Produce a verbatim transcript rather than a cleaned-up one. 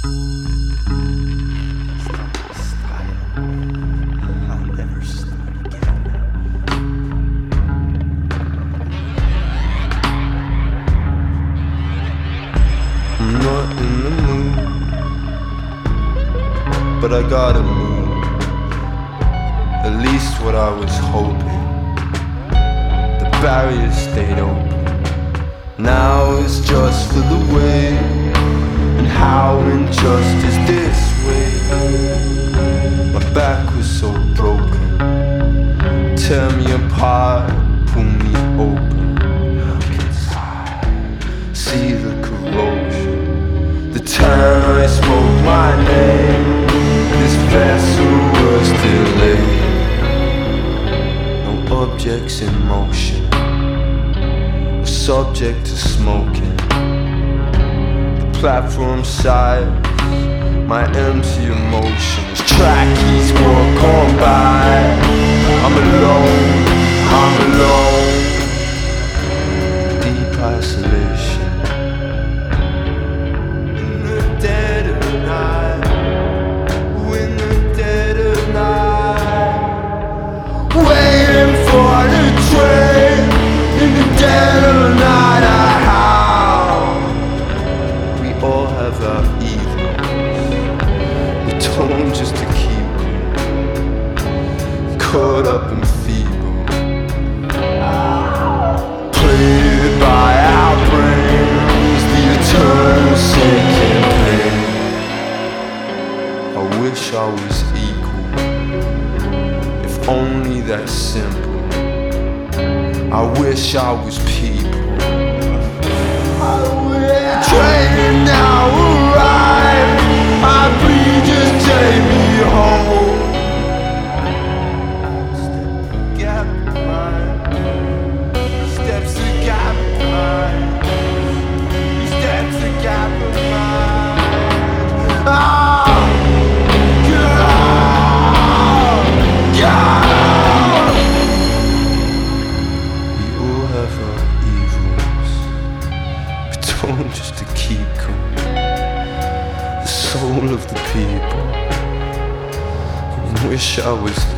But I gotta move, at least what I was hoping. The barriers stayed open, now it's just for the way. And how injustice this way. My back was so broken, tear me apart, pull me open. Look inside, see the corrosion. The time I spoke my name, this vessel was delayed. No objects in motion, a subject to smoking. The platform sighs, my empty emotions. Track keys walk on by. I'm alone, I'm alone. Deep isolation. Waiting for the train in the dead of night. I howl. We all have our evils. We told just to keep caught up and feeble, played by our brains, the eternal sinking pain. I wish I was equal, only that simple. I wish I was people. Train now arrive, I breathe, just take me home. Step gap mine, steps the gap mine, steps the gap mine. Ah! Just to keep going, the soul of the people. I wish I was